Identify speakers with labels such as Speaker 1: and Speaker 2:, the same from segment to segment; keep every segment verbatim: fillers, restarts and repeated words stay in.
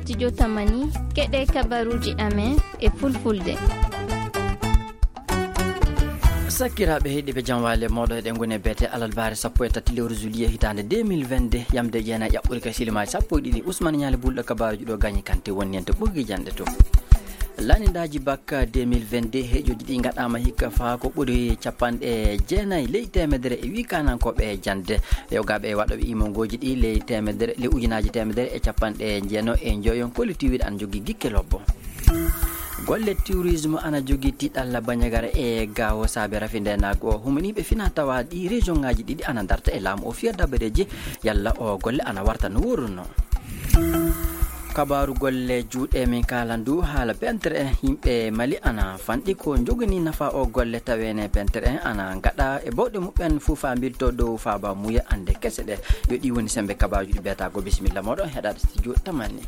Speaker 1: studio Tamani keɗe kabaruji amen e fulfulde.
Speaker 2: Sakiraɓe heeɗiɓe janwale moɗo eɗen goni e beete alalbare sappo e tati lewru juillet hitande deux mille vingt-deux yamde jeena ƴaɓɓuri ka silimaji sappo e ɗiɗi Ousmane Ñale Bulɗo kabaruji ɗo gagne kante woni ente ɓoggi jande to lanindaji bakka deux mille vingt-deux heeƴoji ɗi gaɗama hikka fa ko ɓuuri capanɗe jeenayyi ley temedere e wi kanankoɓe jande yewgaɓe waɗoɓe imongoji ɗi ley temedere ley ujunaji temedere e capanɗe jeeno e joyon collectiviɗe ana jogui guikke lobbo. Golle tourisme ana jogui tiɗalla bañagara e gawo saabe rafi ndenago humaniɓe fina tawa ɗi région ngaji ɗiɗi ana darta e laamu o fiya dabareji yalla o golle ana warta no wurno. Kabaru golle juuɗe min kalandu haala pentere en yimɓe Mali ana fanɗi ko jogani nafa o golle tawene pentere en ana gaɗa e bawɗe muɓɓen fuu fambirto dow faaba muya ande kese ɗe yo ɗi woni sembe kabaruji ɗi biyatago bisimilla moɗon heɗade studio Tamani.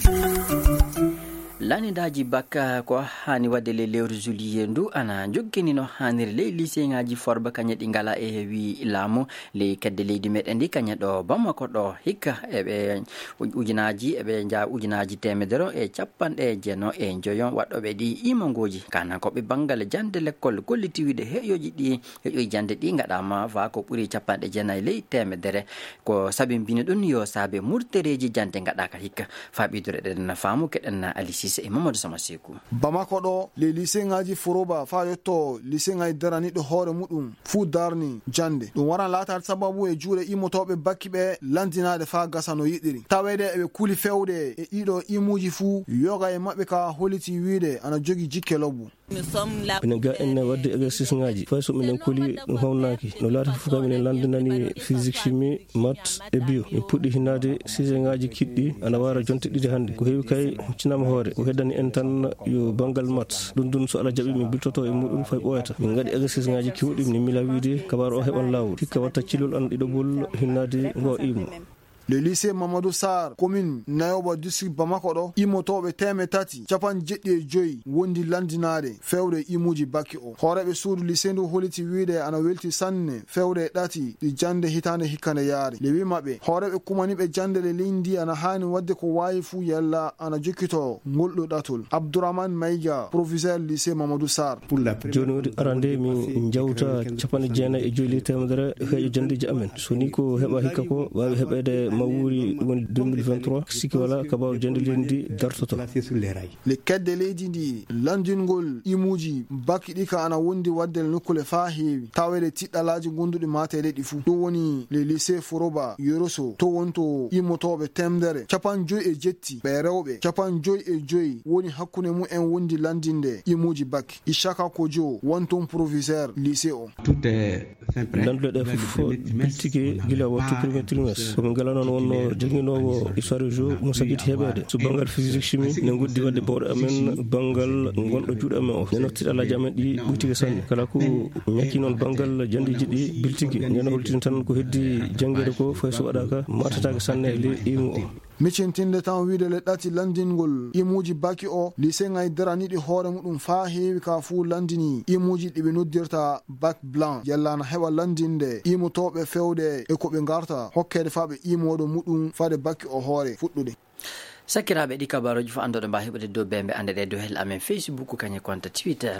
Speaker 2: Lanindaji bakka ko hani wadde le lewru juillet ndu ana joggini no haniri ley lycée ngaji forba kañe ɗi ngala e wi laamu ley kedde leydi meɗen ndi kañe ɗo Bamako ɗo hikka eɓe ujunaji eɓe jaa ujunaji temedere e capanɗe jeeno e joyon waɗɗoɓe ɗi imangoji kanankoɓe banggal jande l'école collectiviɗe heƴoji ɗi heƴoji jande ɗi gaɗama fa ko ɓuuri capanɗe jeenayyi ley temedere ko sabimbini ɗum yo saabe murtereji jande gaɗaka hikka faɓidore ɗen faamu keɗen Alice e Mamadou Samasekou.
Speaker 3: Bamako ɗo le lycée ngaji foroba fa yetto lycée ngaji darani ɗo hoore muɗum fu darni jande ɗum waran laata sababu e juuɗe immotoɓe bakkiɓe landinaɗe fa gasa no yiɗiri tawede eɓe kuuli fewde e ɗiɗo imuji fu yoga e maɓɓe ka holiti wiide ana jogi jikke lobbu.
Speaker 4: minen ga enne wadde exercice ngaji fay so minen koli ɗum hawnaki no laata fof kam minen landinani physique chimie maths e bio min puɗɗi hinnade sujet ngaji kiɗɗi ana wara jonte ɗiɗi hannde ko heewi kay cinama hoore ko heddani en tan yo banggal maths ɗum ɗum so Allah jaaɓi min biltoto e muɗum fay ɓoyata min gaɗi exercice ngaji kewɗi min mila wiide kabaru o heɓan lawol hikka watta cilol an ɗiɗogol hinnade ngo imo.
Speaker 3: Le lycée Mamadou Sarr commune Nayoba district Bamako ɗo immotoɓe teme tati capan jeɗɗi e joyi wondi landinade fewde imuji bakki o hooreɓe suudu lycée ndu holiti wiide ana welti sanne fewde ɗati ɗi jande hitande hikkande yaari le wi maɓɓe hooreɓe kumaniɓe jande le leydi ana hani wadde ko wawi fuu yalla ana jokkito ngolɗo ɗatol. Abdourahmane Maïga proviseur lycée Mamadou Sarr.
Speaker 4: joni wodi arande min jawta capanɗe jeenayyi e joyi ley temedere heeƴo jandeji amen so ni ko heɓa hikka ko wawi heɓede ma wuri woni deux mille vingt-trois siki wala kabaru jande leydi ndi dartoto.
Speaker 3: le kedde leydi ndi landingol imuji bakki ɗi ka ana wondi wadde nokkule fa heewi tawede tiɗɗalaji gonduɗi matede ɗi fuu ɗum woni le lycée Foroba Yoroso to wonto immotoɓe temdere capan joyi e jetti ɓe rewɓe capan joyi e joyi woni hakkunde mu en wondi landinde imuji bakki. Ishaka Kojo wonton proviseur lycée o.
Speaker 4: landuɗe ɗe fof biltiki gila wattu premier trimestre komin ngala noon wonno jangguinowo histoire jo mo saguiti heɓede so banggal physique chimie ne guddi wadde bawɗe amen banggal gonɗo juuɗe amen o neno tiɗalaji amen ɗi ɓuytiki sanne kala ko ñakki noon banggal jandiji ɗi biltiki ñande holtini tan ko heddi janguede ko fay so waɗaka matatake sanne e ley imu o.
Speaker 3: miccintinde tan wiide le ɗati landingol imuji bakki o lycée ngaji daraniɗi hoore muɗum fa heewi ka fuu landini imuji ɗiɓe noddirta bac blanc yallana heɓa landinde immotoɓe fewde e koɓe garta hokkede fa ɓe imoɗo muɗum fade bakki o hoore fuɗɗude.
Speaker 2: Sakiraɓe ɗi kabaruji fo andoɗo mba heɓude dow bembe andeɗe dow hel amen Facebook kañe compte Twitter.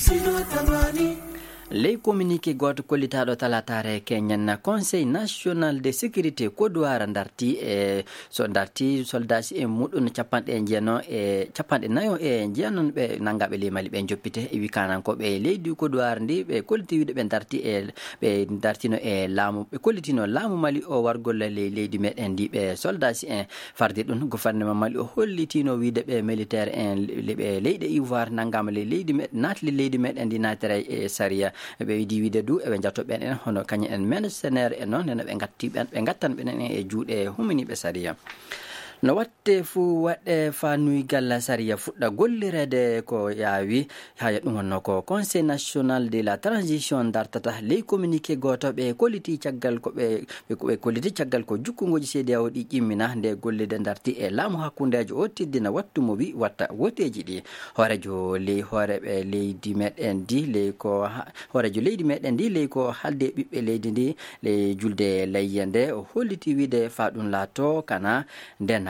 Speaker 2: ley communiqué goto kollitaɗo talatare keñen conseil national de sécurité kodowara darti e so darti soldats e muɗum capanɗe jeeno e capanɗe nayo e jeenon ɓe nangaɓe ley Mali ɓe joppite e wi kanankoɓe leydi kodowara ndi ɓe kollitiwiɗe ɓe darti e ɓe dartino e laamu ɓe kollitino laamu Mali o wargol ley leydi meɗen ndi ɓe soldats en farde ɗum gouvernement Mali o hollitino wiide ɓe militaire en ɓe leyɗe ivoire nangama ley leydi meɗen naati leydi meɗen ndi naatira e saria ɓe widi wiide du eɓe jatto ɓen en hono kañum en mercenaire en noon neno ɓe gatti ɓen ɓe gattan ɓenen en e juuɗe humaniɓe saria no watte fuu waɗe fanuygal saria fuɗɗa gollirede ko yaawi haya ɗum wonno ko conseil national de la transition dartata ley communiqué goto ɓe kolliti caggal ko ɓe ɓe kolliti caggal ko jukkugoji C D A O ɗi ƴimmina nde gollide darti e laamu hakkundejo o tiddina wattu mo wi watta woteji ɗi hoorejo ley hooreɓe leydi meɗen ndi ley ko hoorejo leydi meɗen ndi ley ko halde ɓiɓɓe leydi ndi ley julde layye nde o holliti wiide fa ɗum laato kana nden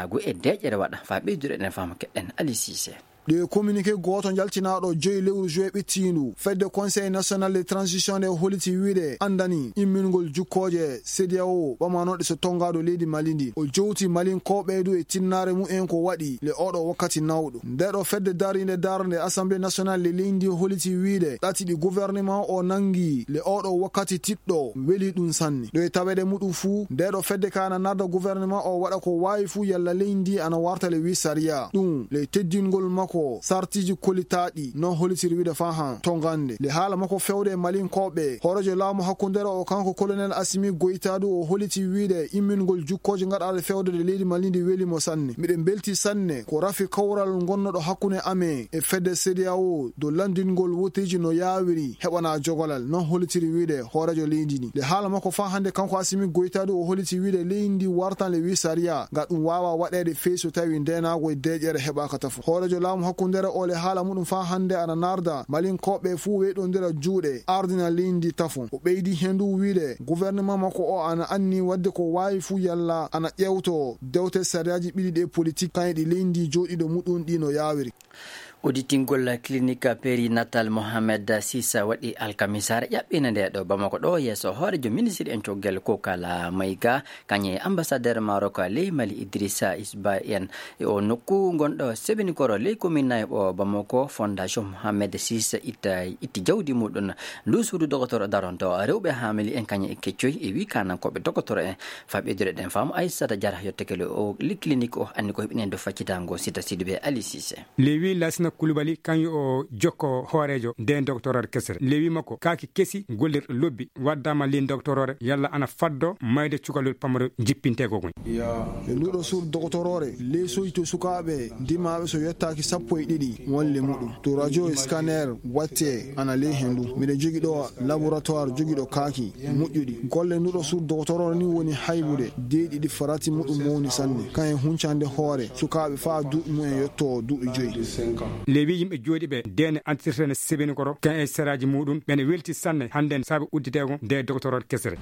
Speaker 2: laagu e deƴƴere waɗa fa ɓeydude ɗen fama keɗɗen Ali Cissé.
Speaker 3: de communiqué goto jaltinaɗo joyi lewru juin ɓettindu fedde conseil national de transition de holiti wiide andani immingol jukkoje C D A O ɓamanoɗe so tongado leydi Mali ndi o jowti malin ko ɓeydu e tinnare mumen ko waɗi le oɗo wakkati nawɗo ndeɗo fedde darinde darde assemblée nationale le leydi holiti wiide ɗatiɗi gouvernement o nangi le oɗo wakkati tiɗɗo weli ɗum sanne ɗo e tawede muɗum fuu ndeɗo fedde kana narda gouvernement o waɗa ko wawi fuu yalla leydi ana warta le wi saria ɗum le teddingol makko ko sartiji kolitaɗi non holitiri wiide fa han tongande le haala makko fewde malin koɓe horojo laamu hakkundere o kanko colonel Assimi Goïtadu o holiti wiide immingol jukkoje gaɗaɗe fewde de leydi Mali ndi welimo sanne miɗen belti sanne ko rafi kawral gonnoɗo hakkunde ame e fedde C D A O do landingol wotiji no yawiri heɓana jogolal non holitiri wiide horojo leydi ndi le haala makko fa hande kanko Assimi Goïtadu o holiti wiide leydi wartan le wi saria ga ɗum wawa waɗede feeso tawi ndenago e deƴƴere heɓaka tafo horojo laamu hakkundere ole haala muɗum fa hande ana narda malin koɓe fuu weɗondira juuɗe ardina leydi tafo o ɓeydi hendu wiide gouvernement makko o ana anni wadde ko wawi fuu yalla ana ƴewto dewte sariyaji ɓiɗi ɗe politique kañƴi ɗi leydi joɗiɗo muɗum ɗi no yawiri.
Speaker 2: Auditingol clinique périnatal Mohamed Sissa waɗi alkamisare ƴaɓɓina nde ɗo Bamako ɗo yeeso hoorejo ministre en coggel Kokala Mayiga kañe ambassadeur Maroc ley Mali Idrissa Isba en e o nokku gonɗo sebenikoro ley commune nayɓo Bamako fondation Mohamed Sissa itta itti jawdi muɗum ndu suudu docteur daronto rewɓe hamili en kañe e keccoy e wi kanankoɓe docteur en faɓidire ɗen fam Aissata Diarra yettekele o li clinique o anni ko heɓinen do faccitango Sita Sidibé Ali Cissé
Speaker 5: lewi lasna Kulubali kanyo o jokko hoorejo nden doctorore kesere lewi makko kaki kesi gollir lobbi waddama lin doctorore yalla ana faddo mayde cukalol pamaro jippintego gon
Speaker 3: e luɗo sur doctorore lesoyto sukaɓe dimaɓe so yettaki sappo e ɗiɗi wolle muɗum to radio e scanner watte ana ley hendu miɗe jogi ɗo laboratoire jogi ɗo kaki moƴƴuɗi golle nuɗo sur doctorore ni woni haybude deeɗiɗi farati muɗum mowni sanne kan e huncande hoore sukaɓe fa duuɓi mumen yetto duuɓi joyyi
Speaker 5: lewi yimɓe jooɗi ɓe dene entretene sebeni koro kan e seraji muɗum ɓene welti sanne hande saabi udditego nde doctorore kesere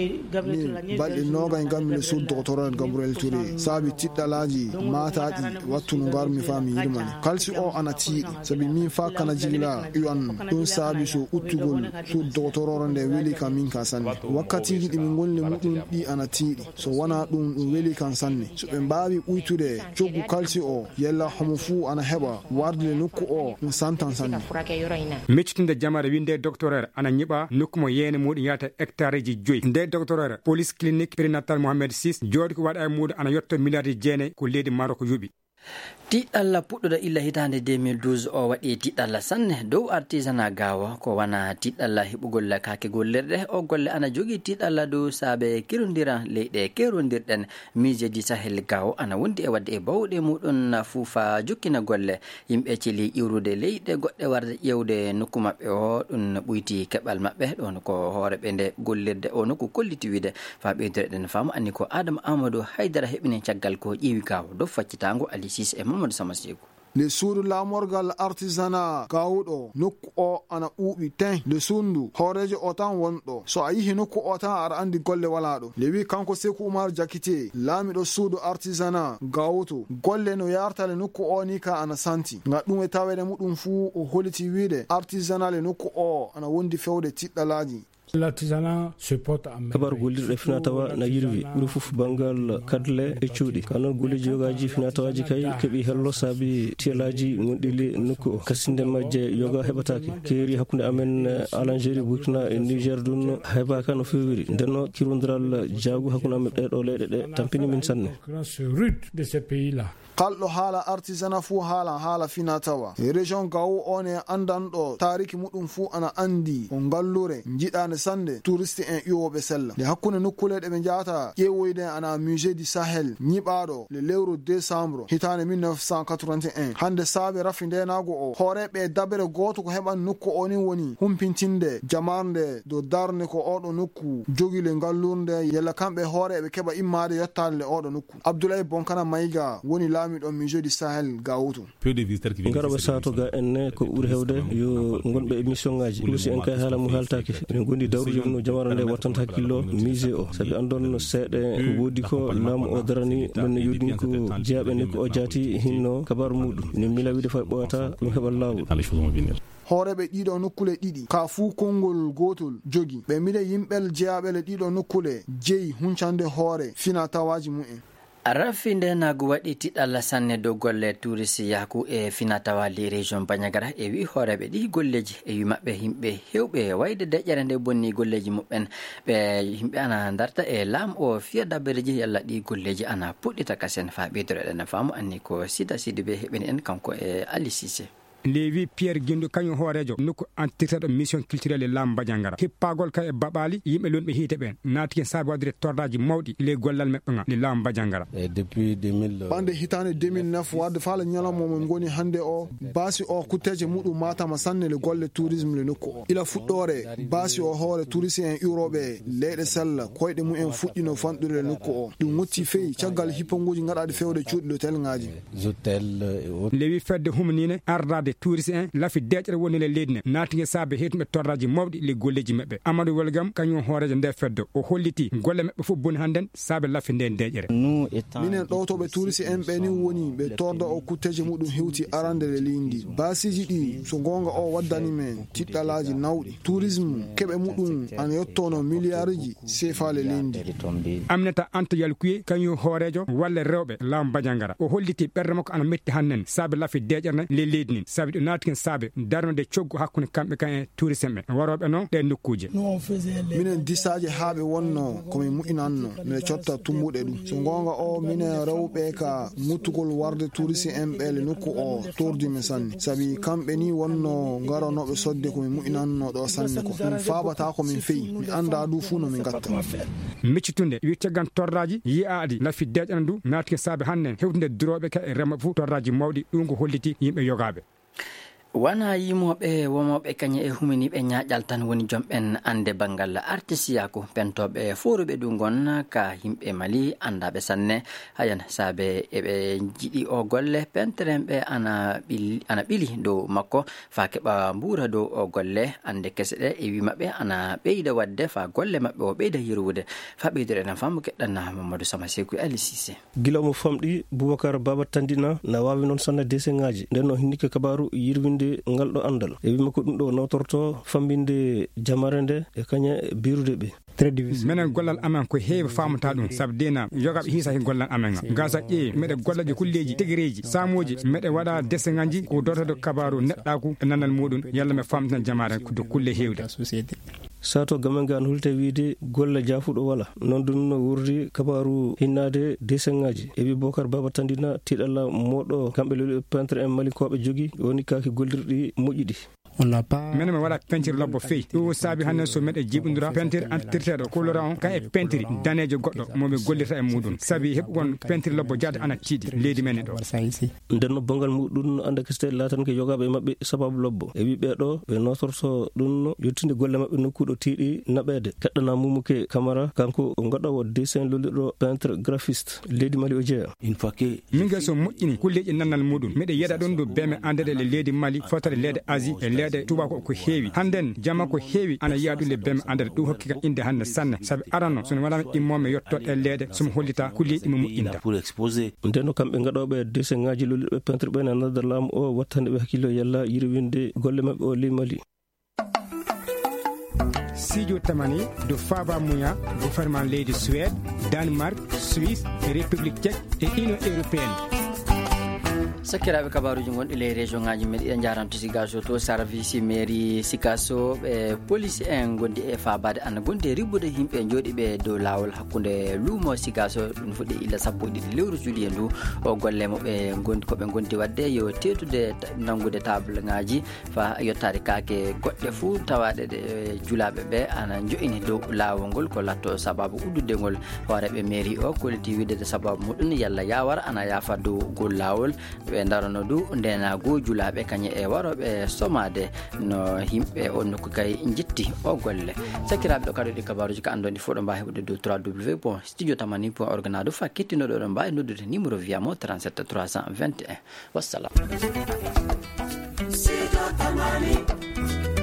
Speaker 3: balɗe nogay gammi le sur doctorore Gabriel Touré saabi tiɗɗalaji mataɗi wattu no garmi fa mi yirmani kalsi o ana tiiɗi saabi min fa kana jigla uwan ɗum saabi so uttugol sur doctorore nde weli kam min ka sanne wakkatiji ɗimin gonle muɗum ɗi ana tiiɗi so wona ɗum ɗum weli kan sanne so ɓe mbawi ɓuytude coggu kalsi o yella homo fuu ana heɓa warde nokku o ɗum santan sanne
Speaker 5: meccitinde jamare winde doctoreur ana ñiɓa nokku mo yeene muɗum yata hectare ji joyyi nde doctoreur police clinique périnatal Mohamed Sis jooɗi ko waɗa e muɗum ana yetto milliards jeenayyi ko leydi Maroc yuɓi
Speaker 2: tiɗɗalla puɗɗoɗo illa hitande deux mille douze o waɗi tiɗɗalla sanne dow artisanat gawa ko wana tiɗɗalla heɓugol kake gollirɗe o golle ana jogui tiɗɗalla dow saabe kerodiran leyɗe kerodirɗen musée du Sahel gawo ana wondi e wadde e bawɗe muɗum fuufa jokkina golle yimɓe celi iwrude leyɗe goɗɗe warde ƴewde nokku mabɓe o ɗum ɓuyti keɓal mabɓe ɗon ko hooreɓe nde gollirde o nokku kolliti wiide fa ɓeydore ɗen faamu anni ko Adama Amadou Haydara heɓini caggal ko ƴeewi gawo dow faccitango Ali Cissé e Mamadou Samasigo
Speaker 3: le suudu lamorgal artisanat gawuɗo nokku o ana ɓuuɓi ten le sundu hoorejo o tan wonɗo so a yihi nokku o tan aɗa andi golle wala ɗo le wi kanko Sekou Oumar Diakité laamiɗo suudu artisanat gawuto golle no yartale nokku o ni ka ana santi nga ɗum e tawede muɗum fuu o holiti wiide artisanat le nokku o ana wondi fewde tiɗɗalaji
Speaker 4: kabar gollirɗe fina tawa na yirwi ɓuri fof banggal kadle e cuuɗi kanon golleji yogaji fina tawaji kay keeɓi hello saabi tiyalaji gonɗili nokku o kasinde majje yoga heɓatake keeri hakkude amen Algérie Burkina e Niger ɗum heɓaka no fewiri ndenno kirodiral jaagu hakkude amen ɗeɗo leyɗe ɗe tampini min sanne
Speaker 3: kalɗo haala artisanat fuu haala haala fina tawa région gawo on e andanɗo tariki muɗum fuu ana andi o ngallure jiɗande sande touriste en ƴewoɓe sella nde hakkunde nokkuleɗe ɓe jahata ƴeewoyde ana musée du Sahel ñiɓaɗo le lewru décembre hitande mille neuf cent quatre-vingt-un hande saabi rafi ndenago o hooreɓe dabere goto ko heɓan nokku o ni woni humpintinde jamarde do darne ko oɗo nokku jogile ngallurde yella kamɓe hooreɓe keɓa immade yettade le oɗo nokku Abdoulaye Bonkana Mayiga woni ɗo musée du Sahel gawuto
Speaker 4: garoɓe sato ga enne ko ɓuuri hewde yo gonɓe émission ngaji aussi en kay haala mum haltaki en gondi dawrude no jamara nde wattanta hakkillo musée o sabi andon seeɗe woodi ko laamu o darani ɗon yodini ko jeyaɓe nde ko o jaati hinno kabaru muɗum ne mila wiide fay ɓoyata ɗum heɓa lawol.
Speaker 3: hooreɓe ɗiɗo nokkule ɗiɗi ka fuu konngol gotol jogi ɓe mbiɗa yimɓel jeyaɓele ɗiɗo nokkule jeyi huncande hoore fina tawaji mu'en.
Speaker 2: rafinde nagu waɗi tiɗalla sanne dow golle touriste yaku e finatawali région Bandiagara e wi hooreɓe ɗi golleji e wi maɓɓe yimɓe hewɓe wayde deƴƴere nde bonni golleji muɓɓen ɓe yimɓe ana darta e laam o fiya dabbereji yalla ɗi golleji ana puɗɗita kasen fa ɓeydoreɗen faamu anni ko Sida Sidi ɓe heɓeni en kanko e Ali Cissé.
Speaker 5: Lewi Pierre Guindo kañum hoorejo nokku antirtaɗo mission culturelle lam Bandiagara hippagol ka e baɓali yimɓe lon ɓe hiite ɓen naati ken saabi waddude tordaji mawɗi le gollal maɓɓe ga le lam Bandiagara
Speaker 3: e depuis deux mille bande hitande deux mille neuf wadde faala ñalawma mon goni hande o baasi o kutteje muɗum matama sanne le golle tourisme le nokku o ila fuɗɗore baasi o hoore touriste en uroɓe leyɗe sella koyɗe mumen fuɗɗino fanɗude le nokku o ɗum wotti feyi caggal hipponguji gaɗaɗe fewde cuuɗi l'hôtel ngaji
Speaker 5: lewi fedde humnine ardade touriste en lafi deƴƴere woni le leydi ne naatigue saabe heetuɓe torraji mawɗi le golleji maɓɓe Amadou Welgam kañum hoorejo nde feddo o holliti golle maɓɓe fof boni hannden saabe lafi nde deƴƴere.
Speaker 3: minen ɗowtoɓe touriste en ɓeni woni ɓe torda o kutteje muɗum hewti arande le leydi basiji ɗi so gonga o waddani men tiɗɗalaji nawɗi tourisme keɓe muɗum ana yettono milliard ji sefa le leydi.
Speaker 5: Aminata Anta Yalkuye kañum hoorejo walle rewɓe lam Bandiagara o holliti ɓerde makko ana metti hannden saabe lafi deƴƴere ne le leydi ni saabi ɗo naati ken saabe darnode coggu hakkunde kamɓe kan e touriste ɓe waroɓe noon ɗe nokkuje.
Speaker 3: minen disaje haaɓe wonno komin mu'inanno mine cotta tumbuɗe ɗum so gonga o minen rewɓe ka muttugol warde touriste en ɓele nokku o tordime sanne saabi kamɓe ni wonno garonoɓe sodde komin mu'inanno ɗo sanne ko min faabata komin feyi mi anda du fuu no min gatta.
Speaker 5: miccitunde wi caggan torraji yi'aɗi lafi deƴƴana ndu naati ken saabe hannden hewtude duroɓe ka e rema fou torraji mawɗi ɗum ko holliti yimɓe yogaɓe.
Speaker 2: wana yimoɓe womoɓe kañe e huminiɓe ñaƴal tan woni jomɓen ande banggal artisiyaku pentoɓe foruɓe ɗum gon ka yimɓe Mali andaɓe sanne hayan saabe eɓe jiiɗi o golle penterenɓe ana ɓili ana ɓili dow makko fa keɓa mbura dow o golle ande kese ɗe e wi maɓɓe ana ɓeyda wadde fa golle maɓɓe o ɓeyda yirwude fa ɓeydoreɗen fammo keɗɗanna Mamadou Sama Sekou Ali Cissé.
Speaker 4: gila mo famɗi Boubacar Baba Tandina na wawi noon sanne dessin ngaji nden no hinnike kabaru yirwinde ngal ɗo andal e wima ko ɗum ɗo nawtorto fambinde jamare nde e kaña birude ɓe.
Speaker 5: minen gollal amen ko heewi famata ɗum saabu dena yogaɓe hiisa hen gollal amen ga gasa ƴeewi meɗe gollaji kulleji teguereji samoji meɗe waɗa deseŋaji ko dotode kabaru neɗɗaku e nandal muɗum yalla me famtan jamare do kulle hewde.
Speaker 4: sato gamen ga an hulte wiide golle jafuɗo wala noon ɗum no wurdi kabaru hinnade deseŋaji e wi Bocar Baba Tandina tiɗalla moɗo kamɓe leliɓe peintre en malikoɓe jogui woni kaki gollirɗi moƴƴiɗi.
Speaker 5: minen mi waɗa peinture lobbo feyi ɗum saabi hannden so meɗe jiɓodira peinture antirteɗo colorant on ka e peinture danejo goɗɗo momi gollirta e muɗum saabi heɓugol peinture lobbo jaade ana tiiɗi leydi men ɗo.
Speaker 4: nden no bongal muɗum anda keste latan ke yogaɓe mabɓe sababu lobbo e wi ɓeɗo ɓe notorto ɗum no yettinde golle mabɓe nokkuɗo tiiɗi naɓede keɗɗana Mumuke Camara kanko gaɗowo dessin lolirɗo peintre graphiste leydi Mali o jeeya.
Speaker 5: min gel so moƴƴini kulleji nannal muɗum miɗe yeɗa ɗon do beme andede le leydi Mali fotore leyde Asie e leyde tubako ko heewi hannden jama ko heewi ana yiya ɗum le beme andede ɗum hokki ka inde hannde sanne saabi aranno sono waɗama immomi yetto e leede somo hollita kulleji mo moƴƴinta.
Speaker 4: nden no kamɓe gaɗoɓe dessin ngaji lolirɓe peintre ɓe ne nadda laamu o wattande ɓe hakkillo yalla yirwinde golle mabɓe o ley Mali.
Speaker 5: Sidio Tamani do Faba Mouya gouvernement leydi Suède Danemark Suisse République tchèque et Union européenne.
Speaker 2: sakiraɓe kabaruji gonɗi ley région ngaji men ɗiɗa jaranto Sigaso to service mairie Sikaso ɓe police en gondi e fabade ana gondi e ribbude yimɓe jooɗiɓe dow lawol hakkude luumo Sigaso ɗum fuɗɗi illa sappo ɗiɗi lewru juillet ndu o golle moɓe gondi koɓe gondi wadde yo tetude nangude table ngaji fa yettade kaake goɗɗe fou tawaɗe ɗe julaɓe ɓe ana joini dow lawol ngol ko latto sababu uddude ngol hooreɓe mairie o koliti widdede sababu muɗum yalla yawara ana yafa dow gol lawol ɓe darono du ndena go julaɓe kañe e waroɓe somade no yimɓe o nokku kay jitti o golle sakiraɓe ɗo kaɗoɗi kabaruji ka andoni fof ɗo mbawi heɓude dow w w w point studio tamani point org na ɗo fa kettinoɗo ɗo mbawi noddude numéro wiyamo trente-sept trois cent vingt et un wassalam.